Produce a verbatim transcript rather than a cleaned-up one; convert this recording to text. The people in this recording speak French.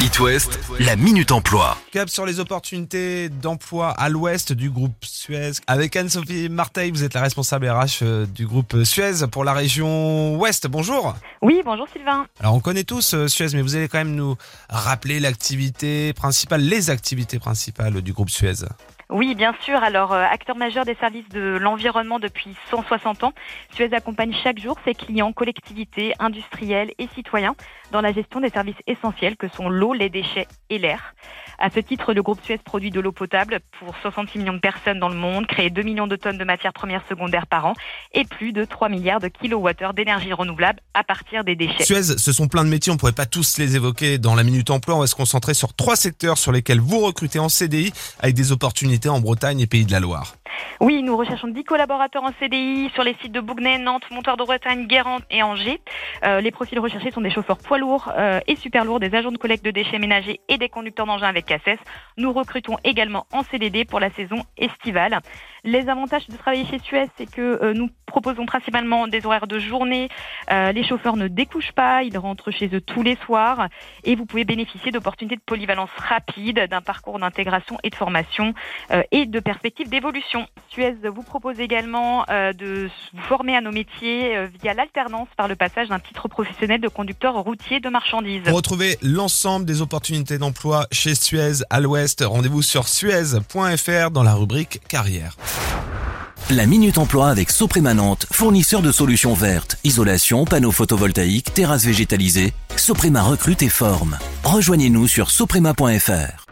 It West, la Minute Emploi. Cap sur les opportunités d'emploi à l'ouest du groupe Suez. Avec Anne-Sophie Marteil, vous êtes la responsable R H du groupe Suez pour la région ouest. Bonjour. Oui, bonjour Sylvain. Alors on connaît tous Suez, mais vous allez quand même nous rappeler l'activité principale, les activités principales du groupe Suez. Oui, bien sûr. Alors, euh, acteur majeur des services de l'environnement depuis cent soixante ans, Suez accompagne chaque jour ses clients, collectivités, industriels et citoyens dans la gestion des services essentiels que sont l'eau, les déchets et l'air. À ce titre, le groupe Suez produit de l'eau potable pour soixante-six millions de personnes dans le monde, crée deux millions de tonnes de matières premières secondaires par an et plus de trois milliards de kilowattheures d'énergie renouvelable à partir des déchets. Suez, ce sont plein de métiers, on ne pourrait pas tous les évoquer dans la Minute Emploi. On va se concentrer sur trois secteurs sur lesquels vous recrutez en C D I avec des opportunités en Bretagne et Pays de la Loire. Oui, nous recherchons dix collaborateurs en C D I sur les sites de Bougnay, Nantes, Montoire de Bretagne, Guérande et Angers. Euh, les profils recherchés sont des chauffeurs poids lourds euh, et super lourds, des agents de collecte de déchets ménagers et des conducteurs d'engins avec C A C E S. Nous recrutons également en C D D pour la saison estivale. Les avantages de travailler chez Suez, c'est que euh, nous proposons principalement des horaires de journée. Euh, les chauffeurs ne découchent pas, ils rentrent chez eux tous les soirs et vous pouvez bénéficier d'opportunités de polyvalence rapide, d'un parcours d'intégration et de formation euh, et de perspectives d'évolution. Suez vous propose également euh, de vous former à nos métiers euh, via l'alternance par le passage d'un titre professionnel de conducteur routier de marchandises. Pour retrouver l'ensemble des opportunités d'emploi chez Suez à l'ouest, rendez-vous sur suez point f r dans la rubrique carrière. La Minute Emploi avec Soprema Nantes, fournisseur de solutions vertes, isolation, panneaux photovoltaïques, terrasses végétalisées. Soprema recrute et forme. Rejoignez-nous sur soprema point f r.